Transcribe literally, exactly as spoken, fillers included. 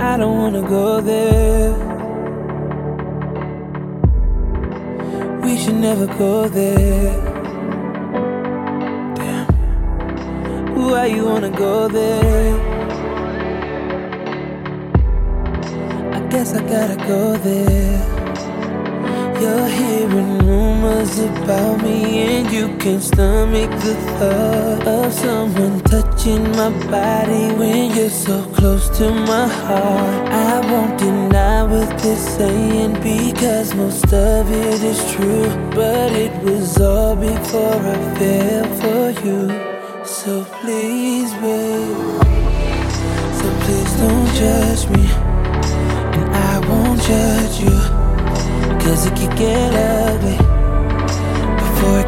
I don't wanna go there. We should never go there. Damn. Why you wanna go there? I guess I gotta go there. You're hearing rumors about me, and you can't stomach the thought of someone touching my body when you're so close to my heart. I won't deny what they're saying, because most of it is true, but it was all before I fell for you. So please, babe, so please don't judge me, and I won't judge you, 'cause it could get ugly.